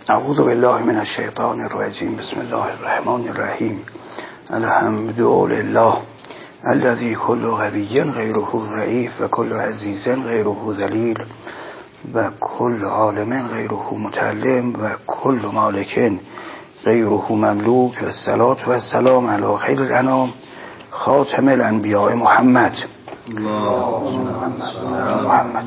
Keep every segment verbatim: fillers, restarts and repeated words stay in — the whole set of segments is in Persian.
اعوذ بالله من الشیطان الرجیم. بسم الله الرحمن الرحیم. الحمد لله الذي كل غبي غيره ضعيف و كل عزيز غيره ذليل و كل عالم غيره متعلم و كل مالك غيره مملوك و الصلاة و السلام على خير الانام خاتم الانبیاء محمد محمد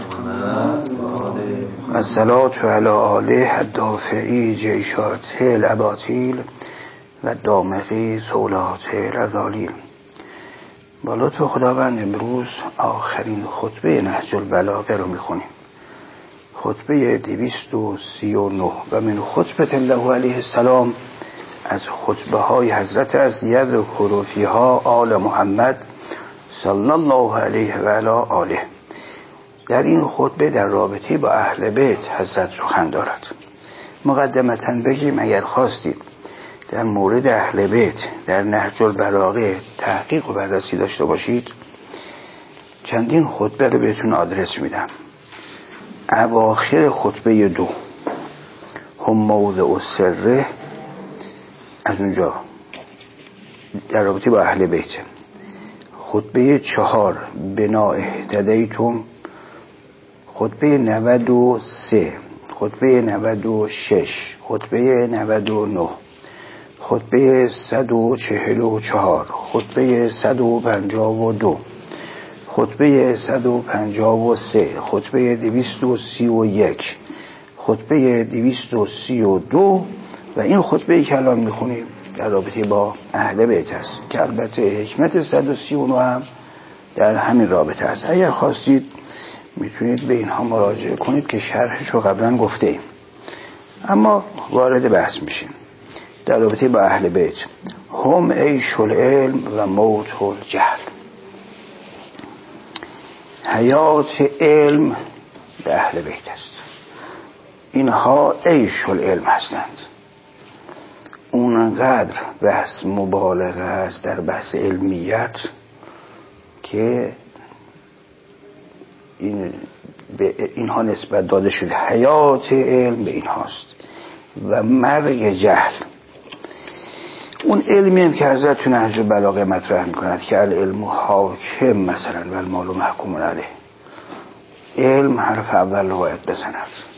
و الصلاة علی آله الدافعی جیشات الاباطیل و دامغی سولات الازالیل. با لطف خداوند امروز آخرین خطبه نهج البلاغه رو میخونیم، خطبه دویست و سی و نه و من خطبه الله علیه السلام، از خطبه های حضرت از یذکر فیها آل محمد صلی الله علیه و علی آله. در این خطبه در رابطه با اهل بیت حضرت سخن دارد. مقدمتاً بگیم اگر خواستید در مورد اهل بیت در نهج البلاغه تحقیق و بررسی داشته باشید، چندین خطبه رو بهتون آدرس میدم. اواخر خطبه دو هم موضع السره، از اونجا در رابطه با اهل بیت. خطبه چهار بنا اهتدیتم، خطبه نود و سه، خطبه نود و شش، خطبه نود و نه، خطبه صد و چهل و چهار، خطبه صد و پنجاه و دو، خطبه صد و پنجاه و سه، خطبه دویست و سی و یک، خطبه دویست و سی و دو و این خطبه که الان میخونیم در رابطه با اهل بیت است که البته حکمت صد و سی و نه هم در همین رابطه است. اگر خواستید میتونید به اینها مراجعه کنید که شرحش رو قبلا گفته ایم، اما وارد بحث میشیم در رابطه با اهل بیت. هم عیش العلم و موت الجهل، حیات علم به اهل بیت است. اینها عیش العلم هستند. اونقدر بحث مبالغه است در بحث علمیت که این به اینها نسبت داده شده. حیات علم به اینهاست و مرگ جهل. اون علمی هم که حضرت تو نهج البلاغه مطرح میکند که العلم حاکم مثلا و المال محکوم علیه، علم حرف اول رو باید بزند.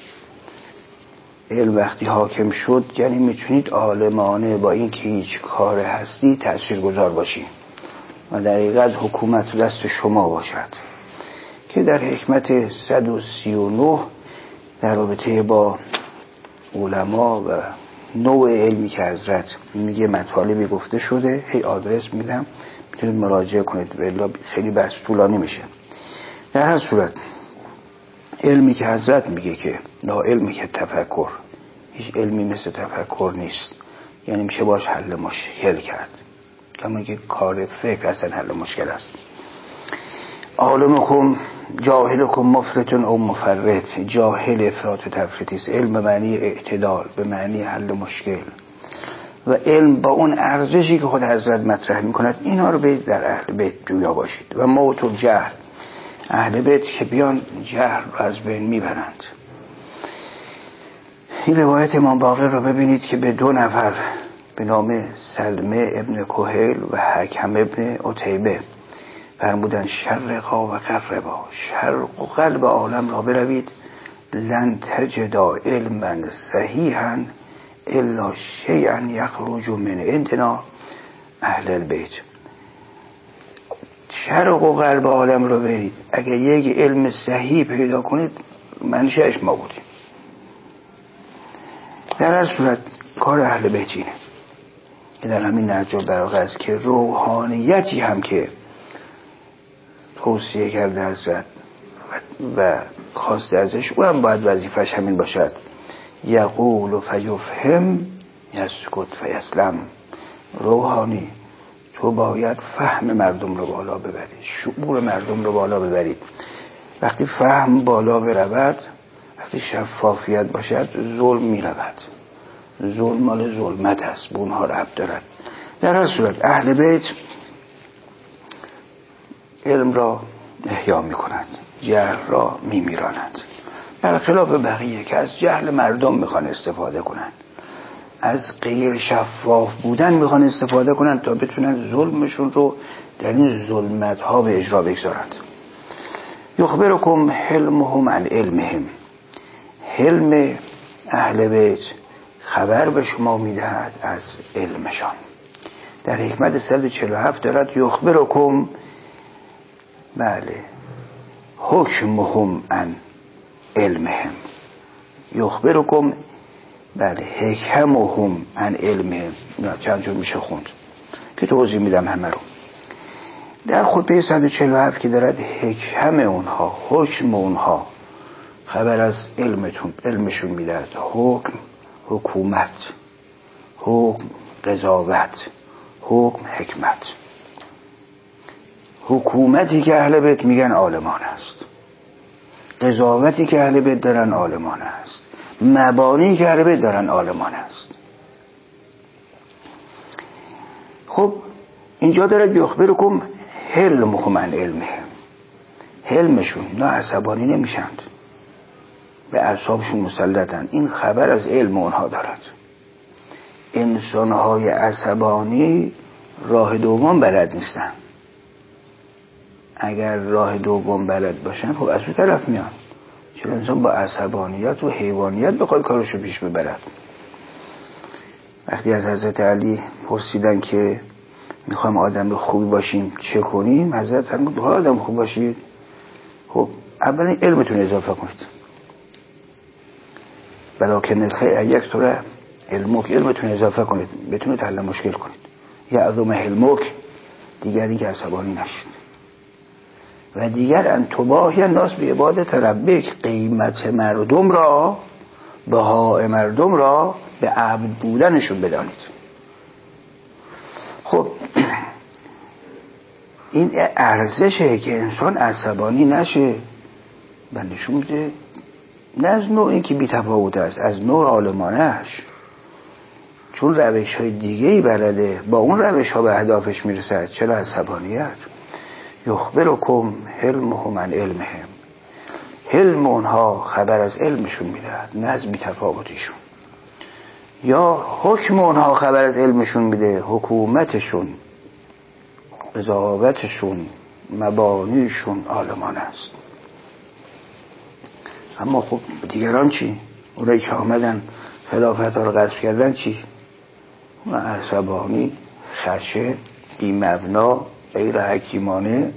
علم وقتی حاکم شد یعنی میتونید عالمانه با این که هیچ کار هستی تاثیرگذار باشی و در حقیقت حکومت دست شما باشد، که در حکمت صد و سی و نه در رابطه با علما و نوع علمی که حضرت میگه مطالبی گفته شده، هی آدرس میدم میتونید مراجعه کنید، بلا خیلی بحث طولانی میشه. در هر صورت علمی که حضرت میگه که لا علمی که تفکر، هیچ علمی مثل تفکر نیست، یعنی میشه باش حل مشکل کرد، کما که کار فکر اصلا حل مشکل است. عالمکم جاهلکم مفرطون او مفرط، جاهل افراط و تفریطی است. علم به معنی اعتدال، به معنی حل مشکل و علم با اون ارزشی که خود حضرت مطرح میکند، اینا رو برید در اهل بیت جویا باشید. و موت و جهل، اهل بیت که بیان جهل رو از بین میبرند. این روایت امام باقر رو ببینید که به دو نفر به نام سلمه ابن کهیل و حکم ابن عتیبه فرمودن شرقا و غربا، شرق و غرب عالم را بروید، لن تجدا علما صحیحا الا شیئا یخرج من عندنا اهل البیت. شرق و غرب عالم رو برید، اگر یک علم صحیح پیدا کنید منشأش ما بودیم. در هر صورت کار اهل بیت اینه که در همین نهج البلاغه است که روحانیتی هم که توصیه کرده حضرت و خواسته ازش، او هم باید وظیفش همین باشد. یقول و فیفهم یسکت فیسلم. روحانی تو باید فهم مردم رو بالا ببرید، شعور مردم رو بالا ببرید. وقتی فهم بالا برود، وقتی شفافیت باشد، ظلم می رود. ظلم مال ظلمت است، به اونها ربط دارد. در هر صورت اهل بیت علم را احیا می کنند، جهل را می میرانند. برخلاف بقیه که از جهل مردم میخوان استفاده کنن، از غیر شفاف بودن میخوان استفاده کنن تا بتونن ظلمشون رو در این ظلمت ها به اجرا بگذارند. یخبرکم حلمهم عن علمهم، حلم اهل بیت خبر به شما میدهد از علمشان. در حکمت صد و چهل و هفت دارد یخبرکم، بله، حکمهم عن علمهم، یخبرکم، بله، حکمهم عن علمهم. چند جور میشه خوند که توضیح میدم همه رو. در خطبه صد و چهل و هفت که دارد حکم اونها، حکم اونها خبر از علمتون، علمشون میدهد. حکم حکومت، حکم قضاوت، حکم حکمت. حکومتی که اهل بیت میگن عالمان است، قضاوتی که اهل بیت دارن عالمان است، مبانی که اهل بیت دارن عالمان است. خب اینجا داره یخبرکم حلمهم عن علمهم، حلمشون، نه عصبانی نمیشند، به اعصابشون مسلطن. این خبر از علم اونها دارد. انسانهای عصبانی راه دوم بلد نیستن. اگر راه دوم بلد باشن خب از اون طرف میان. چون انسان با عصبانیت و حیوانیت بخواد کارشو پیش ببرد. وقتی از حضرت علی پرسیدن که میخوایم آدم خوبی باشیم چه کنیم، حضرت فرمود بخواه آدم خوب باشید، خب اولا علمتون اضافه کنید. بلاکن الخیر یک طوره علمک، علمتون اضافه کنید بتونید حل مشکل کنید. یا عظم علمک، دیگری که عصبانی نشید. و دیگر ان تباهی الناس به عبادت ربک، قیمت مردم را، بهای مردم را به عبد بودنشون بدانید. خب این ارزشه که انسان عصبانی نشه و نشون میده نه از نوع این که بی تفاوت است، از نوع عالمانش، چون روش های دیگه‌ای بلده با اون روش ها به هدفش میرسد. چرا عصبانیت؟ یخبرکم حلمهم عن علمهم، حلم اونها خبر از علمشون میدهد، نه از بی تفاوتیشون. یا حکم اونها خبر از علمشون میده، حکومتشون، قضاوتشون، مبانیشون عالمان است. اما خب دیگران چی؟ اونایی که آمدن خلافت ها رو غصب کردن چی؟ اون عصبانی، خشه، بی مبنا، غیر حکیمانه.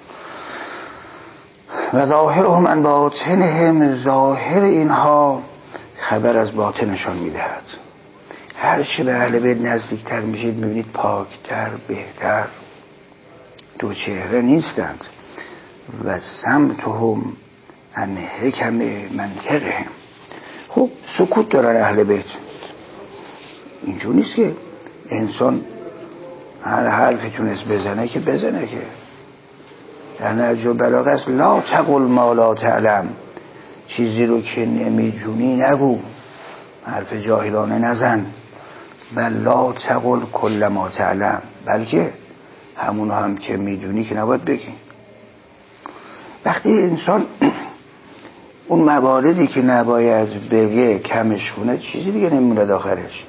و ظاهرهم عن باطنهم، ظاهر اینها خبر از باطنشان میدهد. هر چه به اهل بیت نزدیکتر میشید میبینید پاکتر، بهتر، دو چهره نیستند. و سمتهم عن حکم منطقهم. خب سکوت دارن اهل بیت. اینجور نیست که انسان هر حرفی تونست بزنه که بزنه، که در نهج البلاغه است لا تقل ما لا تعلم، چیزی رو که نمیدونی نگو، حرف جاهلانه نزن. بل لا تقل کل ما تعلم، بلکه همون هم که میدونی که نباید بگی. وقتی انسان اون مواردی که نباید بگه کمش کنه، چیزی دیگه نمیمونه داخلش،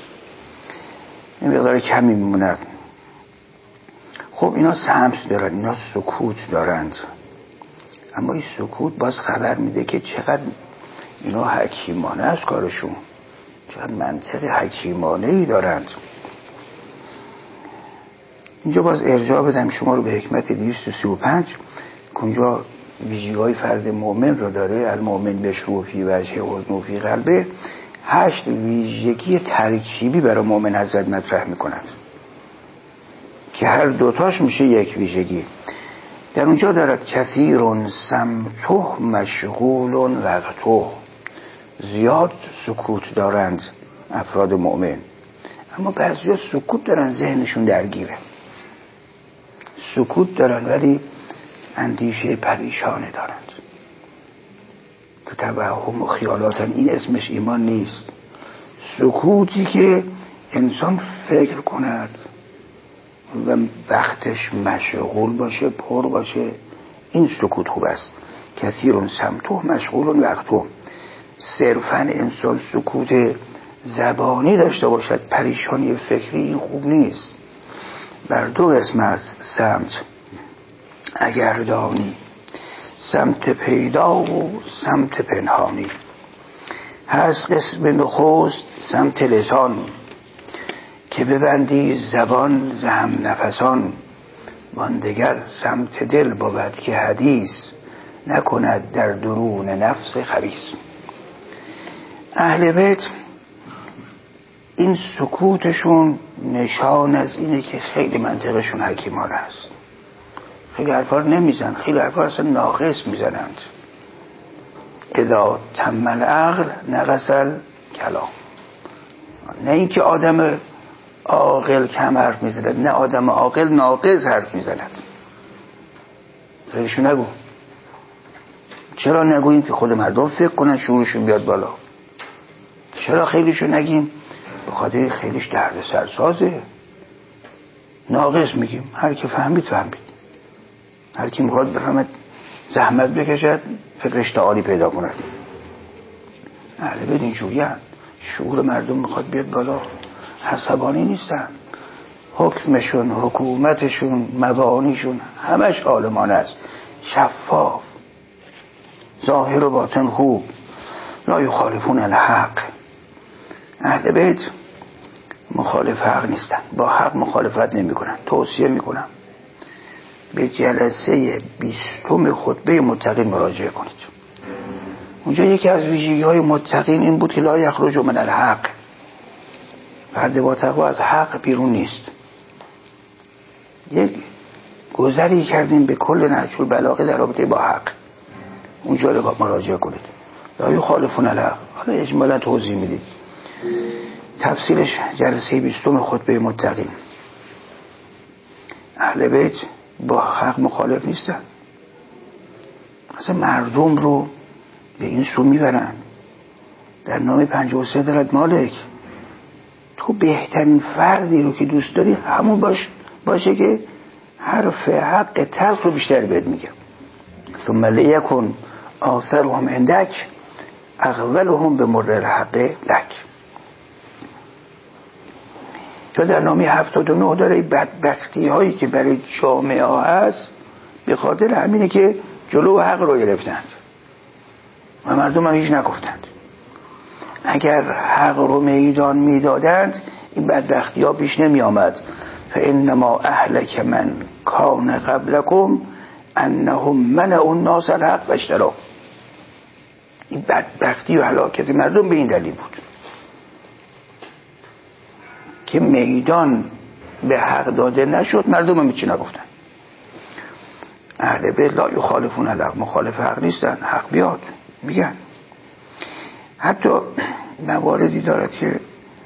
این مقدار کمی میموند. خب اینا سمت دارن، اینا سکوت دارند، اما این سکوت باز خبر میده که چقدر اینا حکیمانه از کارشون، چقدر منطق حکیمانه ای دارند. اینجا باز ارجاع بدم شما رو به حکمت دویست و سی و پنج که اونجا ویژگی‌های فرد مؤمن رو داره. المؤمن بشرو فی وجه حزن فی قلبه. هشت ویژگی ترکیبی برای مؤمن حضرت مطرح میکند که هر دوتاش میشه یک ویژگی. در اونجا دارد کثیر سمته مشغول وقته، زیاد سکوت دارند افراد مؤمن، اما بعضیا سکوت دارن ذهنشون درگیره، سکوت دارن ولی اندیشه پریشانه دارند، تو توهم و خیالاتن. این اسمش ایمان نیست. سکوتی که انسان فکر کند و وقتش مشغول باشه، پر باشه، این سکوت خوب است. کثیر سمته مشغول وقته. صرفا انسان سکوت زبانی داشته باشد، پریشانی فکری، این خوب نیست. بر دو قسم است سمت اگر دانی، سمت پیدا و سمت پنهانی. هست قسم نخست سمت لسان، که ببندی زبان زهم نفسان. وان دگر سمت دل بود که حدیث، نکند در درون نفس خبیث. اهل بیت این سکوتشون نشان از اینه که خیلی منطقشون حکیمانه است. خیلی حرفا نمیزن، خیلی حرفا اصلا ناقص میزنند. اذا تم العقل نقص الکلام. نه اینکه آدم عاقل کم حرف میزند، نه آدم عاقل ناقص حرف میزند. خیلیشو نگو. چرا نگوییم که خود مردم فکر کنن شعورشون بیاد بالا؟ چرا خیلیشو نگیم؟ به خاطر خیلیش درد سرسازه. ناقص میگیم، هر کی فهمید فهمید، هر کی میخواد بفهمد زحمت بکشد، فکرش تعالی پیدا کند. اهل بیت اینجورین، شعور مردم میخواد بیاد بالا، عصبانی نیستن. حکمشون، حکومتشون، مبانیشون همش عالمانه است، شفاف، ظاهر و باطن خوب. لا یخالفون الحق. اهل بیت مخالف حق نیستن، با حق مخالفت نمی کنن. توصیه می کنم به جلسه بیستم خطبه متقین مراجعه کنید. اونجا یکی از ویژگی های متقین این بود که لا یخرج من الحق، فرد با تقوا از حق بیرون نیست. یک گذری کردیم به کل نهج البلاغه در رابطه با حق، اونجا رو مراجعه کنید. لا یخالفون الحق. حالا اجمالا توضیح میدیم، تفصیلش جلسه بیستم خطبه متقین. اهل بیت با حق مخالف نیستن، اصلا مردم رو به این سو میبرن. در نام پنجاه و سه دلت مالک، تو بهترین فردی رو که دوست داری همون باش باشه که حرف حق تلخ رو بیشتر بهت میگه. ثم لیکن آثرهم عندک اغولهم به مر الحق لک. تو در نامی هفتاد و نه داره بدبختی هایی که برای جامعه ها هست به خاطر همینه که جلو حق رو گرفتند و مردم هم هیچ نگفتند. اگر حق رو میدان میدادند این بدبختی ها پیش نمی آمد. فانما اهلک من کان قبلکم انهم منعوا الناس الحق واشتروا. این بدبختی و هلاکت مردم به این دلیل بود که میدان به حق داده نشد، مردم هم چی نگفتن. اهل بیت لا یخالفون الحق، مخالف حق نیستن، حق بیاد میگن. حتی مواردی دارد که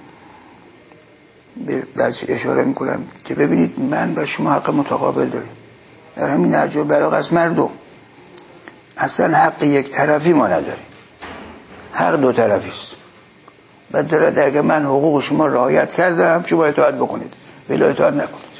به بعضی اشاره میکنم که ببینید من و شما حق متقابل داریم. در همین نهج البلاغه از مردم اصلا حق یک طرفی ما نداریم، حق دو طرفی است. بعد دارد اگر من حقوق شما رعایت کردم شما اطاعت بکنید، ولی اطاعت نکنید.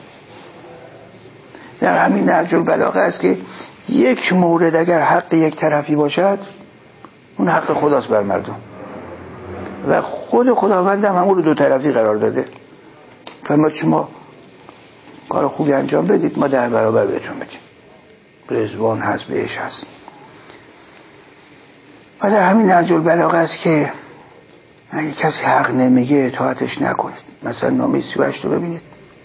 در همین نهج البلاغه است که یک مورد اگر حق یک طرفی باشد اون حق خداست بر مردم و خود خداوند هم همون رو دو طرفی قرار داده. فرمود شما کار خوبی انجام بدید ما در برابر بهتون بدیم، رضوان هست، بهش هست. و در همین نهج البلاغه است که اگه کسی حق نمیگه اطاعتش نکنید. مثلا نامه سی و هشت رو ببینید،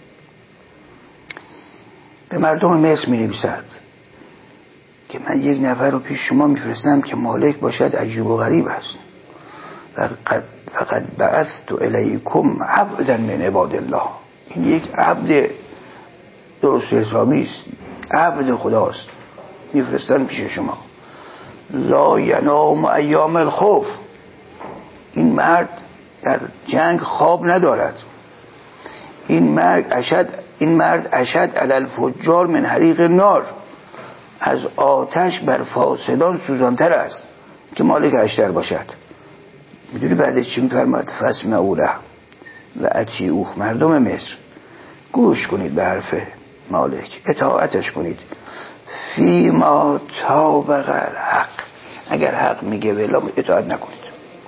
به مردم مصر می نویسد که من یک نفر رو پیش شما میفرستم که مالک باشد عجیب و غریب است. فقد فقد بعثت الیکم عبدا من عباد الله. این یک عبد درست حسابی است، عبد خداست، میفرستن پیش شما. لا ینام ایام الخوف. این مرد در جنگ خواب ندارد. این مرد اشد این مرد اشد علی الفجار من حریق النار. از آتش بر فاسدان سوزانتر است که مالک اشتر باشد. میدونی بعدش چی میفرماد؟ فاسمعوا له و اطیعوه. مردم مصر گوش کنید به حرف مالک، اطاعتش کنید. فیما طابق الحق، اگر حق میگه ولا اطاعت نکنید.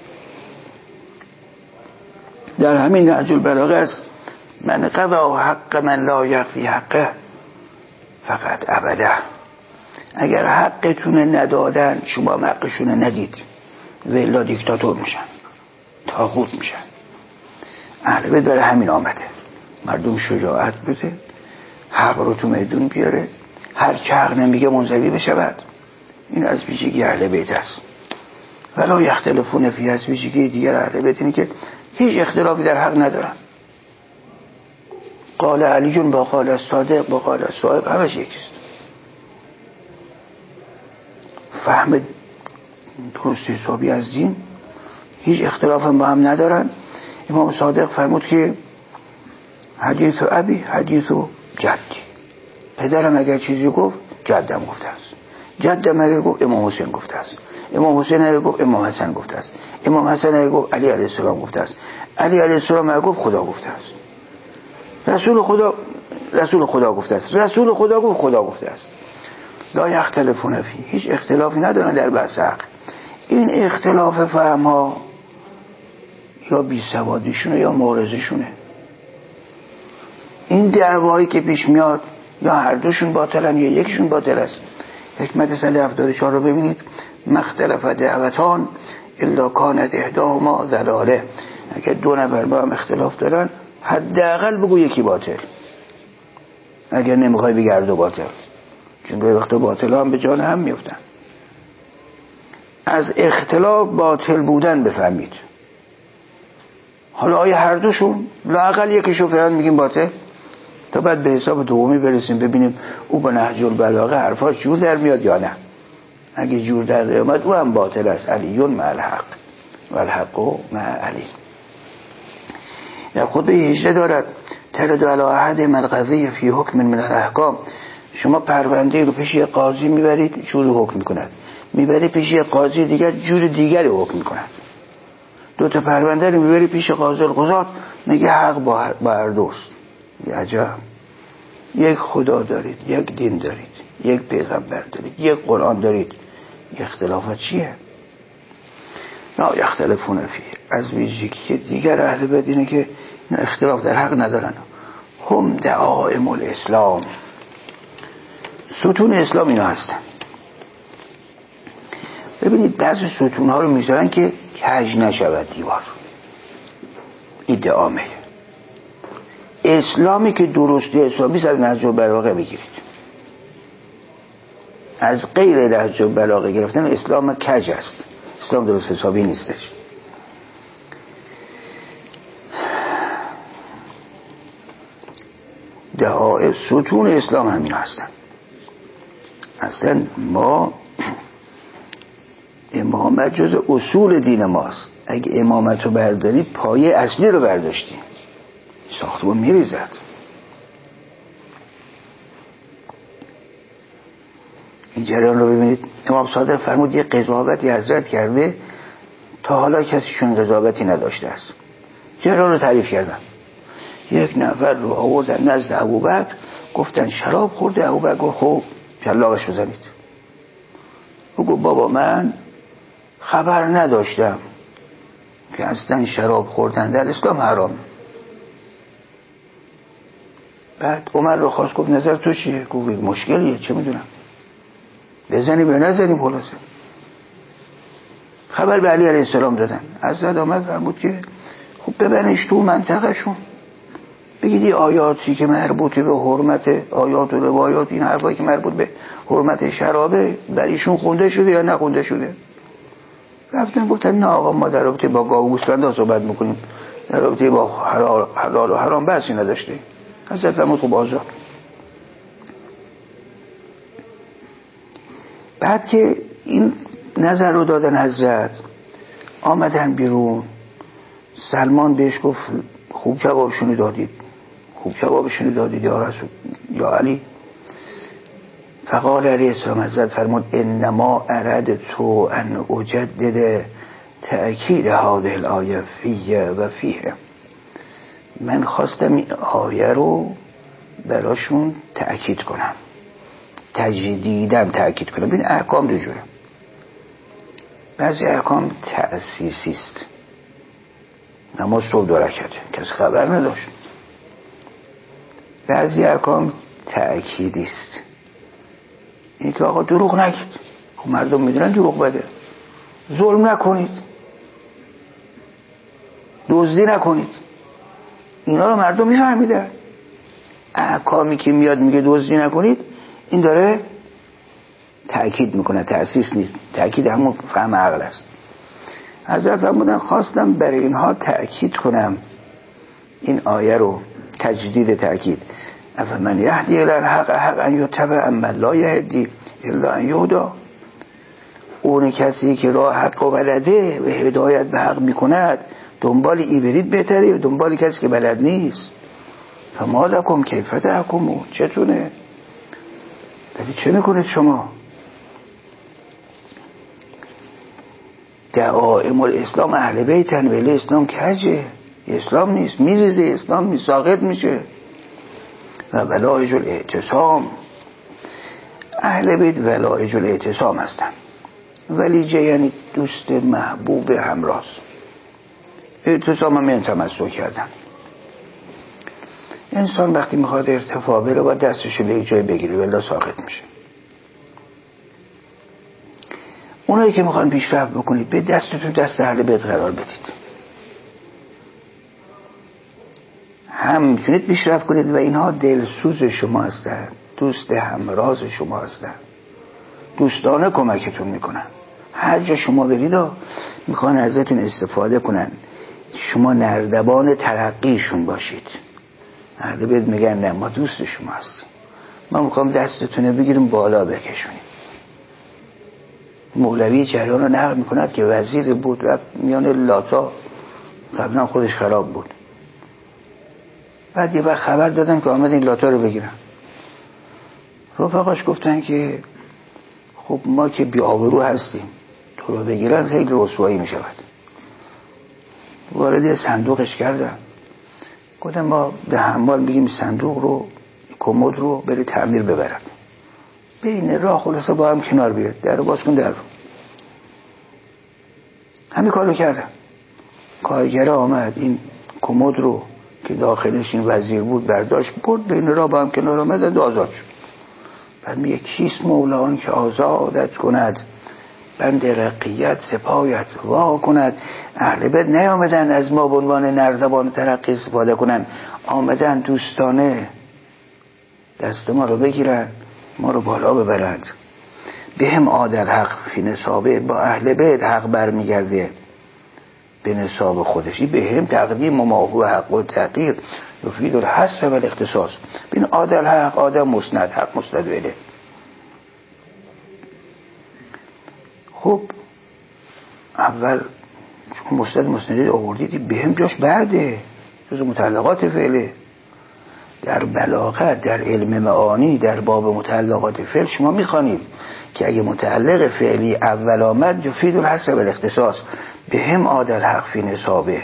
در همین نهج البلاغه است من قضا حق من لا یقضی حقه فقط ابدا. اگر حقتون ندادن شما حقشون ندید ولا دیکتاتور میشن، طاغوت میشن. اهل بیت برای همین آمده، مردم شجاعت بده، حق رو تو میدون بیاره، هر که حق نمیگه منزوی بشود. این از ویژگی اهل بیت است. ولا یختلفون فی، از ویژگی دیگر اهل بیت اینه که هیچ اختلافی در حق ندارن. قال علی جون با قال صادق با قال صادق همش یکیست. فهم درست حسابی از دین، هیچ اختلاف هم با هم ندارن. امام صادق فرمود که حدیث ابی حدیث جدی، پدرم اگر چیزی گفت جدم گفته است، جدم اگر گفت امام حسین گفته است، امام حسین اگر گفت امام حسن گفته است، امام حسن اگر گفت علی علیه السلام گفته است، علی علیه السلام اگر گفت خدا گفته است، رسول خدا رسول خدا گفته است، رسول خدا گفت خدا گفته است. لا یختلفون فی، هیچ اختلافی ندارن در بحث حق. این اختلاف فهم ها یا بی سوادیشونه یا معرضشونه. این دعوایی که پیش میاد یا هر دوشون باطلن یا یکیشون باطل است. حکمت صد و هفتاد و چهار رو ببینید، مختلف دعوتان الا کانت احداهما ضلاله. اگر دو نفر با هم اختلاف دارن حداقل بگو یکی باطل، اگر نمیخوای بگرد و باطل، چون روی وقت باطل هم به جان هم میفتن. از اختلاف باطل بودن بفهمید. حالا آیا هر دوشون لااقل یکیشو فعلا میگیم باطل، تا بعد به حساب دومی برسیم ببینیم او با نهج البلاغه حرفاش جور در میاد یا نه. اگه جور در میاد او هم باطل است. علیون مع الحق و الحق مع علی. در خطبه هجده دارد ترد علی احد من قضیه فی حکم من الاحکام. شما پرونده رو پیش قاضی میبرید جوری حکم میکند، میبرید پیش قاضی دیگر جور دیگری حکم میکند. دو تا پرونده رو میبرید پیش قاضی القضات میگه حق با هر دوست. عجب، یک خدا دارید، یک دین دارید، یک پیغمبر دارید، یک قرآن دارید، اختلافات چیه؟ لا یختلفون فی، از ویژگی دیگر اهل بیت اینه که اختلاف در حق ندارن. هم دعائم الاسلام، ستون اسلام اینا هستن. ببینید بعضی ستون ها رو میذارن که کج نشود دیوار. ادعامه اسلامی که درستی اسلامی از نهج البلاغه بگیرید، از غیر نهج البلاغه گرفتن اسلام کج است، اسلام درست حسابی نیستش. دعای ستون اسلام همین هستن. اصلا ما امامت جز اصول دین ماست. اگه امامت رو برداری پایه اصلی رو برداشتی، ساختمون میریزد. این جریان رو ببینید. امام صادق فرمود یه قضاوتی حضرت کرده تا حالا کسیشون قضاوتی نداشته است. جریان رو تعریف کردن. یک نفر رو آوردن نزد ابوبکر، گفتن شراب خورده. ابوبکر گفت خب شلاقش بزنید. او گفت بابا من خبر نداشتم که اصلا شراب خوردن در اسلام حرام. بعد عمر رو خواست، گفت نظر تو چیه؟ گفت مشکلیه، چه میدونم، بزنی به نزنی. خلاصه خبر به علی علیه السلام دادن. حضرت آمد فرمود که خب ببرنش تو منطقه شون، بگید این آیاتی که مربوط به حرمت، آیات و روایات، این حرفایی که مربوط به حرمت شرابه بر ایشون خونده شده یا نخونده شده. رفتن گفتن نه آقا ما در رابطه با گاو و گوسفند صحبت میکنیم، در رابطه با حلال و حرام بحثی نداشته. حضرت فرمود خب آزاد. بعد که این نظر رو دادن حضرت، آمدن بیرون. سلمان بهش گفت خوب جوابشونو دادید، خوب جوابشونو دادید یا رسول یا علی. فقال علیه السلام، حضرت فرمود انما اردت ان اجدد تأکید هذه الآیه فیه و فیه. من خواستم این آیه رو براشون تأکید کنم، تجدیداً تأکید کنم. این احکام دو جوره. بعضی احکام تأسیسی است، نماز صبح دو رکعته کسی خبر نداشت. بعضی احکام تأکیدی است، این که آقا دروغ نگید، خب مردم میدونن دروغ بده، ظلم نکنید، دزدی نکنید، اینا رو مردم میفهمیدن. احکامی که میاد میگه دزدی نکنید، این داره تأکید میکنه، تأسیس نیست. تأکید همون فهم عقل است. حضرت فرمودن خواستم برای اینها تأکید کنم این آیه رو، تجدید تأکید. افمن یهدی الی الحق حق ان یتبع اما لا یهدی الا ان یهدا. اون کسی که راه حق و بلده و هدایت به حق میکند دنبال ای برید بهتره یا دنبال کسی که بلد نیست؟ فما لکم کیف تحکمون، چتونه؟ ولی چه میکنید شما؟ دعائم الاسلام اهل بیتن ولی اسلام کجه، اسلام نیست، میریزه، اسلام نیست، ساقط میشه. و ولایج الاعتصام، اهل بیت ولایج الاعتصام هستن. ولیجه یعنی دوست محبوب همراز، اعتصام هم یعنی تمسک کردن. انسان وقتی میخواد ارتفاع بره با دستشو به جای بگیره ولی ساقط میشه. اونایی که میخوان پیشرفت بکنید به دستتون دست اهل بیت قرار بدید، هم میتونید پیشرفت کنید و اینها دلسوز شما هستن، دوست همراز شما هستن، دوستانه کمکتون میکنن. هر جا شما برید میخوان ازتون استفاده کنن، شما نردبان ترقیشون باشید. اهل بیت میگن نه، ما دوست شما هستیم، ما میخوام دستتونه بگیریم بالا بکشونیم. مولوی جریان رو نقل میکند که وزیر بود رفت میان لاتا، قبلا خودش خراب بود، بعد یه وقت خبر دادن که آمد این لاتا رو بگیرن. رفقاش گفتن که خب ما که بی آبرو هستیم، تو رو بگیرن خیلی رسوایی میشود. وارد صندوقش کردن، گفتن ما به حمال بگیم صندوق رو، کمد رو بری تعمیر ببرد. بین راه خلاصه با هم کنار بیاد، در رو باز کن در رو. همین کارو کردن. کارگره آمد این کمد رو که داخلش این وزیر بود برداشت برد، بین راه با هم کنار آمد، آزاد شد. بعد میگه کیست مولان که آزادت کند، بند رقیت سپایت وا کند. اهل بیت نیامدن از ما به عنوان نردبان ترقی استفاده کنن، آمدن دوستانه دست ما رو بگیرن، ما رو بالا ببرند. به هم عادل حق فی نصابه، با اهل بیت حق برمیگرده به نصاب خودشی. به هم تقدیم و ماهو حق و تغییر یفید الحصر و الاختصاص. بین عادل حق، آدم مسند، حق مسند اله. خب اول چون مسند مسندی آوردیدی، به هم جاش بعده، جز متعلقات فعله. در بلاغت، در علم معانی، در باب متعلقات فعل شما میخوانید که اگه متعلق فعلی اول آمد یفید الحصر و الاختصاص. به هم عادل حق فی نصابه،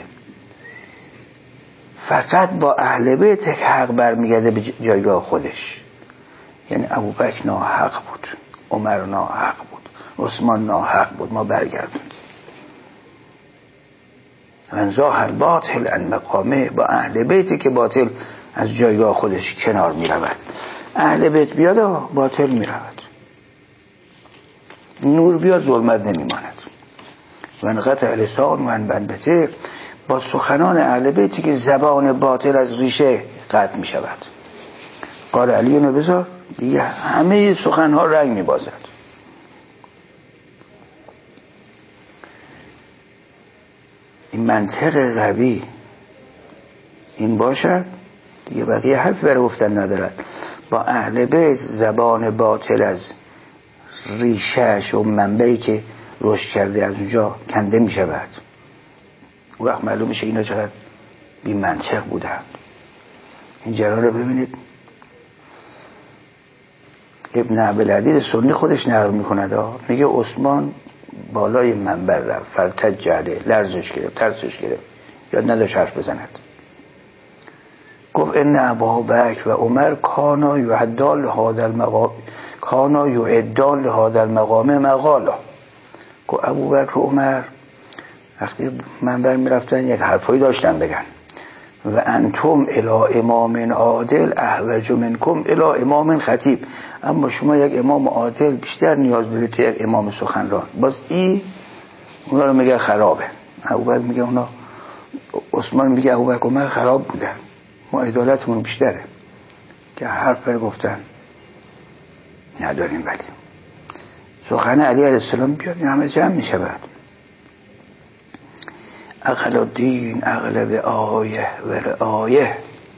فقط با اهل بیت حق برمیگرده به جایگاه خودش. یعنی ابوبکر ناحق بود، عمر ناحق بود، عثمان ناحق بود، ما برگردوند. من ظاهر باطل ان مقامه، با اهل بیتی که باطل از جایگاه خودش کنار می رود. اهل بیت بیاد باطل می رود، نور بیاد ظلمت نمی ماند. و انقطع لسان و انبنبته، با سخنان اهل بیتی که زبان باطل از ریشه قطع می شود. قال علی نبذار دیگه همه سخنها رنگ می بازد. این منطق قوی این باشد دیگه بقیه حرف برای گفتن ندارد. با اهل بیت زبان باطل از ریشهش و منبعی که رشد کرده از اونجا کنده می شود. اون وقت معلوم میشه اینا چقدر بی منطق بودن. این جرا رو ببینید ابن عبدالعزیز سنی خودش نقل میکند، میگه عثمان بالای منبر رفت، فرتج جعله، لرزش گرفت، ترسش گرفت، یاد نداشت حرف بزند. گفت ان ابابکر و عمر کانا یعدال هذا المقام کانا یعدان لهذا المقام مقالا. که ابوبکر و عمر وقتی منبر میرفتن یک حرفایی داشتن بگن و انتم الی امام عادل احوج منکم الی امام خطیب، اما شما یک امام عادل بیشتر نیاز دارید تا یک امام سخنران. باز این اونا رو میگه خرابه. ابوبکر میگه اونا، عثمان میگه ابوبکر عمر خراب بودن، ما عدالتمون بیشتره که حرف پر گفتن نداریم. ولی سخن علی علیه السلام بیاد همه جمع میشه. بعد عقل الدین عقل و آیه و رعایه.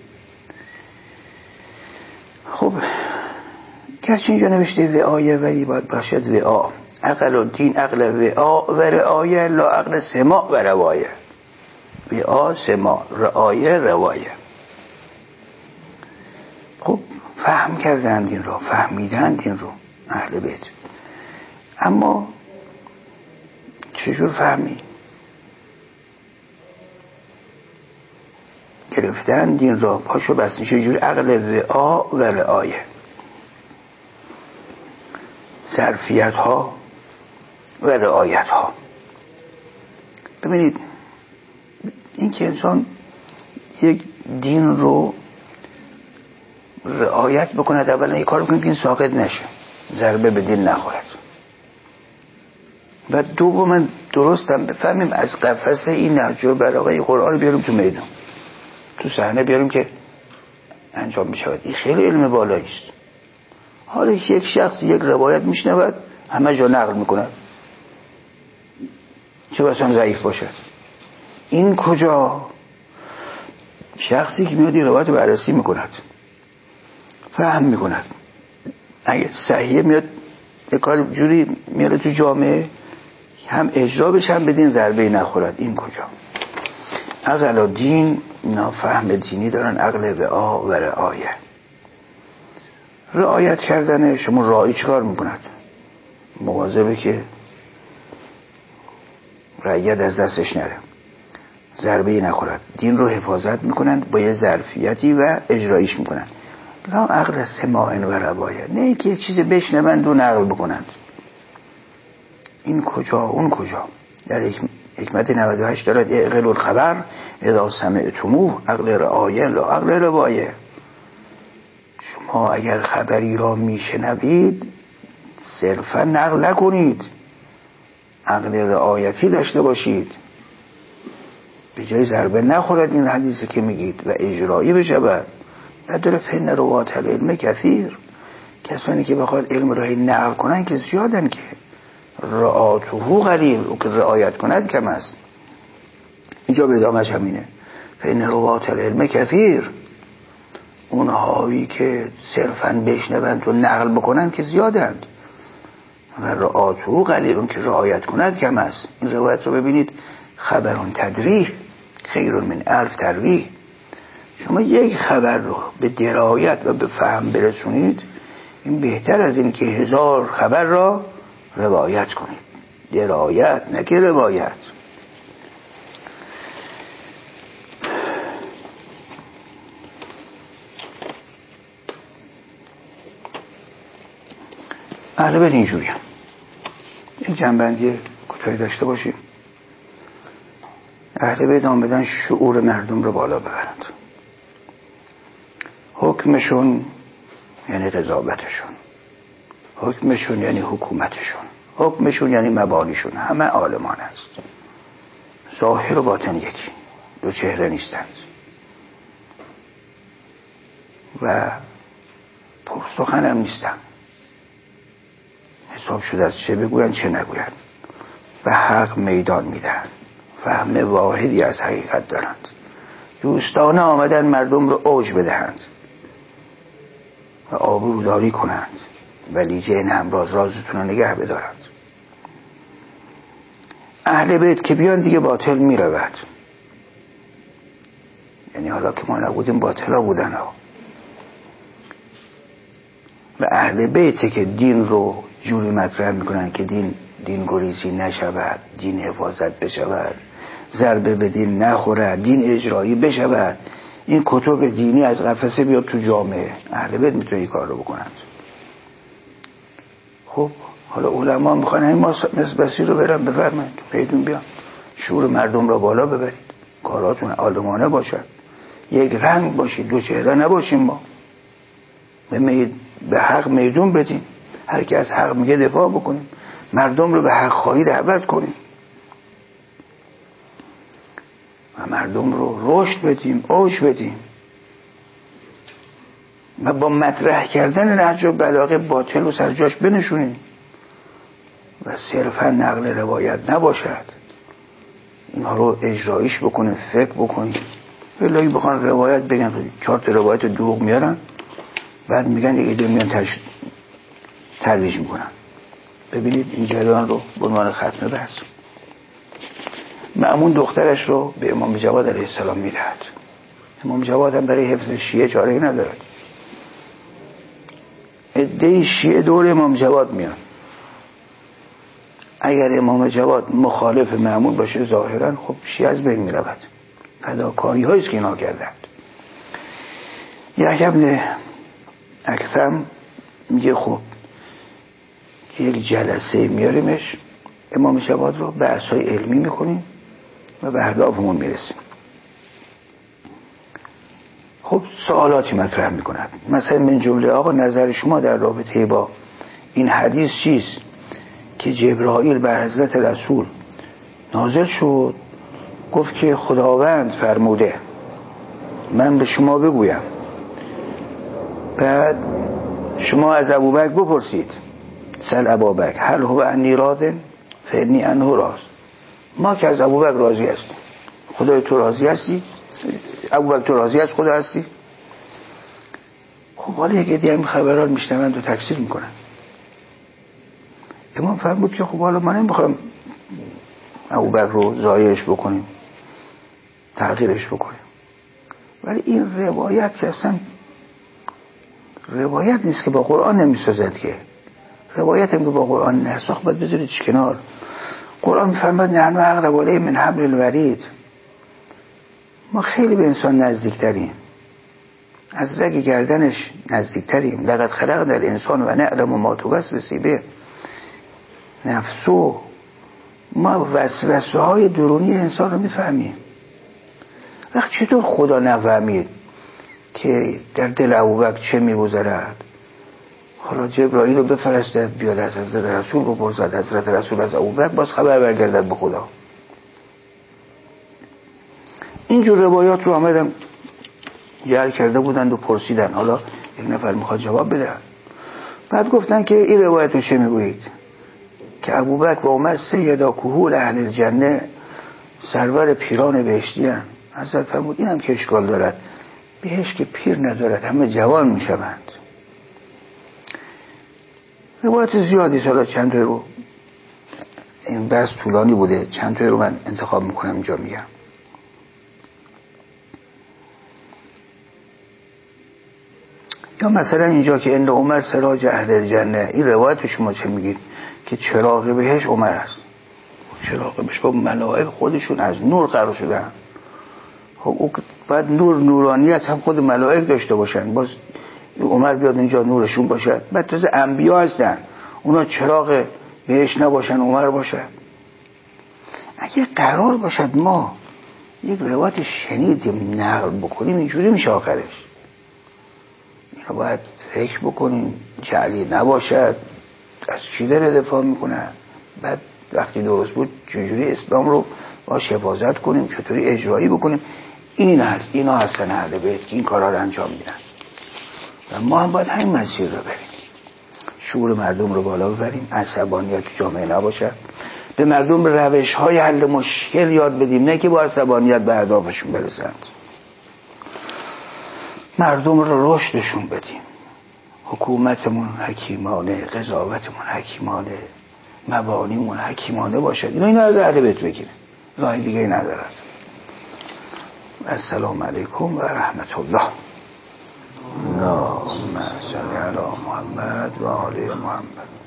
خب گرچه اینجا نوشته و آیه ولی باید باشد و آ. عقل الدین عقل و آ و رعایه لا عقل سماع و روایه. و آ سماع، رعایه روایه. خب فهم کردند این رو، فهمیدند این رو اهل بیت، اما چجور فهمی؟ گرفتند این را پاشو بستن. چجور؟ عقل وعا و رعایه، ظرفیت ها و رعایت ها. ببینید این که انسان یک دین رو رعایت بکند، اولا یک کار بکنید که این ساقط نشه، ضربه به دین نخورد، و دوما درستم بفهمیم از قفس این نهج البلاغه قرآن بیاریم تو میدان، تو صحنه بیاریم که انجام میشود. این خیلی علم بالایی است. حالا یک شخص یک روایت میشنود همه جا نقل میکند، چه بسا ضعیف باشد. این کجا؟ شخصی که میاد این روایت بررسی میکند، فهم میکند، اگه صحیحه میاد یک کار جوری میاره تو جامعه هم اجرا بشه هم بدین ضربه نخورد. این کجا؟ عقل و دین اینا فهم دینی دارن، عقل وعا و رعایه. رعایت کردن شما راعی چکار میکند؟ مواظبه که رعیت از دستش نره، ضربه نخورد، دین رو حفاظت میکنند با یه ظرفیتی و اجرایش میکنند. لا عقل سماع و روایه، نه که یک چیز بشنوند و نقل بکنند. این کجا اون کجا؟ در حکمت نود و هشت دارد اعقل الخبر اذا سمعتموه عقل رعایه لا عقل روایه. شما اگر خبری را میشنوید صرفا نقل نکنید، عقل رعایتی داشته باشید، به جای ضربه نخورد این حدیثی که میگید و اجرایی بشود. نداره فن روات العلم کثیر، کسانی که بخواد علم را نقل کنن که زیادن، که رعاتوه قلیل، او که رعایت کند کم است. اینجا به ادامهش همینه، فن روات العلم کثیر، اونهایی که صرفاً بشنوند و نقل بکنند که زیادند، و رعاتوه قلیل، اون که رعایت کند کم است. این روایت رو ببینید، خبرون تدریح خیر من الف ترویح. شما یک خبر رو به درایت و به فهم برسونید، این بهتر از این که هزار خبر را روایت کنید. درایت نه که روایت. اهل بیت اینجوری هم این جنبندی کوتاهی داشته باشیم. اهل بیت آمدن شعور مردم رو بالا ببرند. حکمشون یعنی قضاوتشون، حکمشون یعنی حکومتشون، حکمشون یعنی مبانیشون، همه عالمان است. ظاهر و باطن یکی، دو چهره نیستند و پرسخن هم نیستند. حساب شده از چه بگویند چه نگویند و حق میدان میدهند، فهم واحدی از حقیقت دارند. دوستانه آمدن مردم رو اوج بدهند و آبروداری کنند، ولی جن همراز رازتون رو نگه بدارند. اهل بیت که بیان دیگه باطل می رود، یعنی حالا که ما نبودیم باطل ها بودن ها. و اهل بیت که دین رو جوری مطرح میکنن که دین دین گریزی نشود، دین حفاظت بشود، ضربه به دین نخورد، دین اجرایی بشود، این کتب دینی از قفسه بیاد تو جامعه. اهل بیت میتونه این کار رو بکنند. خب حالا علما میخوان این مسبسی رو برن بفرمایید میدون بیان شعور مردم رو بالا ببرید، کاراتون عالمانه باشد، یک رنگ باشید، دو چهره نباشیم. ما به, مید... به حق میدون بدیم، هر کی از حق میگه دفاع بکنیم، مردم رو به حق خواهی دعوت کنیم و مردم رو رشد بدیم، اوج بدیم و با مطرح کردن نهج البلاغه باطل و سر جاش بنشونیم و صرفا نقل روایت نباشد، اینها رو اجرایش بکنیم، فکر بکنیم. الهی بخوان روایت بگن، چهار تا روایت دروغ میارن بعد میگن دیگه دو میان تش... ترویج میکنن. ببینید این جریان رو به عنوان ختم بحث. مأمون دخترش رو به امام جواد علیه السلام میدهد. امام جواد هم برای حفظ شیعه چاره‌ای ندارد. عده شیعه دور امام جواد میان. اگر امام جواد مخالف مأمون باشه ظاهرا خب شیعه از بین میرود. فداکاری هایی است که اینا کردند. یحیی بن اکثم میگه خب یک جلسه میاریمش امام جواد رو بحث های علمی میکنیم و به اهدافمون میرسیم. خب سوالاتی مطرح میکنند، مثلا من جمله آقا نظر شما در رابطه با این حدیث چیست که جبرائیل بر حضرت رسول نازل شد گفت که خداوند فرموده من به شما بگویم، بعد شما از ابوبکر بپرسید سل ابوبکر هل هو انی راض فانی عنه راض، ما که از ابوبکر راضی هستیم، خدای تو راضی هستی؟ ابوبکر تو راضی هست خدا هستی؟ خب حالا یک عده این خبران میشنوند و تکثیر میکنن. امام فرمود که خب حالا ما نمیخوام ابوبکر رو ضایعش بکنیم، تغییرش بکنیم، ولی این روایت که اصلا روایت نیست که با قرآن نمیسازد، که روایت هم که با قرآن نساخت باید بذارید کنار. قرآن میفرماد نحن اقرب الیه من حبل الورید، ما خیلی به انسان نزدیکتریم، از رگ گردنش نزدیکتریم. لقد خلقنا الانسان و نعلم ما توسوس به نفسه، ما وسوسه های درونی انسان رو میفهمیم. وقت چطور خدا نفهمید که در دل ابوبکر چه میگذرد؟ حالا جبرائیل رو بفرستد بیاد از حضرت رسول رو پرسد، حضرت رسول از ابوبکر باز خبر برگردد به خدا. اینجور روایات رو آمدن جعل کرده بودند و پرسیدن، حالا یک نفر میخواد جواب بده. بعد گفتن که این روایت رو چه میگویید که ابوبکر و عمر سیدا کهول اهل الجنه، سرور پیران بهشتی هستند. حضرت فرمود این هم که اشکال دارد، بهش که پیر ندارد همه جوان میشوند. روایت زیادی حالا چند تا رو، این درس طولانی بوده، چند تا رو من انتخاب میکنم اینجا میگم. یا مثلا اینجا که ان عمر سراج اهل الجنه، این روایت شما چه میگید که چراغ بهش عمر است؟ چراغ بهش با ملائک خودشون از نور قرار شدن. خب او بعد نور نورانیت هم خود ملائک داشته باشن، باز عمر بیاد اینجا نورشون باشد. بعد تازه انبیا هستن اونا چراغ بهش نباشن عمر باشد. اگه قرار باشد ما یک روایت شنیدیم نقل بکنیم اینجوری میشه آخرش. اینا باید فکر بکنیم جعلی نباشد، از چی داره دفاع میکنن، بعد وقتی درست بود چجوری اسلام رو باش حفاظت کنیم، چطوری اجرایی بکنیم. این هست، اینا هستن اهل بیت که این کارا رو انجام میدن و ما هم باید همین مسیر رو بریم، شعور مردم رو بالا ببریم، عصبانیت که جامعه نباشه، به مردم روش های حل مشکل یاد بدیم، نه که با عصبانیت به اهدافشون برسند. مردم رو رشدشون بدیم، حکومتمون حکیمانه، قضاوتمون حکیمانه، مبانیمون حکیمانه باشد. اینا اینا از اهل بیت بگیریم، راه دیگه ندارد. السلام علیکم و رحمت الله. اللهم صل علی محمد و آل محمد.